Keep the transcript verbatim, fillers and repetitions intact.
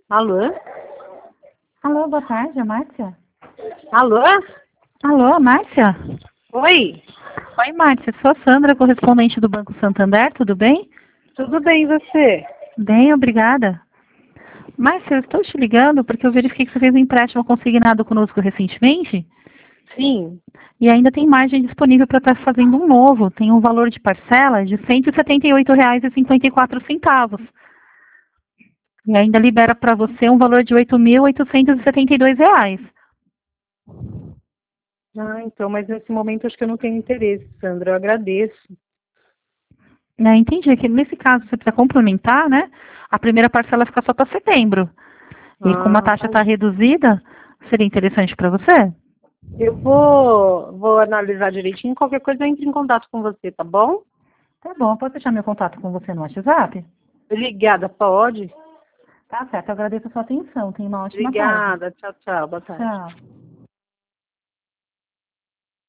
Alô? Alô, boa tarde, é Márcia? Alô? Alô, Márcia? Oi? Oi, Márcia, sou a Sandra, correspondente do Banco Santander, tudo bem? Tudo bem, e você? Bem, obrigada. Márcia, eu estou te ligando porque eu verifiquei que você fez um empréstimo consignado conosco recentemente Sim. e ainda tem margem disponível para estar fazendo um novo. Tem um valor de parcela de cento e setenta e oito reais e cinquenta e quatro centavos. E ainda libera para você um valor de oito mil oitocentos e setenta e dois reais. Ah, então, mas nesse momento acho que eu não tenho interesse, Sandra. Eu agradeço. É, entendi que nesse caso você precisa complementar, né? A primeira parcela fica só para setembro. E como a Ah, taxa tá. está reduzida, seria interessante para você? Eu vou, vou analisar direitinho. Qualquer coisa eu entro em contato com você, tá bom? Tá bom, posso deixar meu contato com você no WhatsApp? Obrigada, pode? Tá certo, eu agradeço a sua atenção. Tenha uma ótima tarde. Obrigada. Tchau, tchau. Boa tarde. Tchau.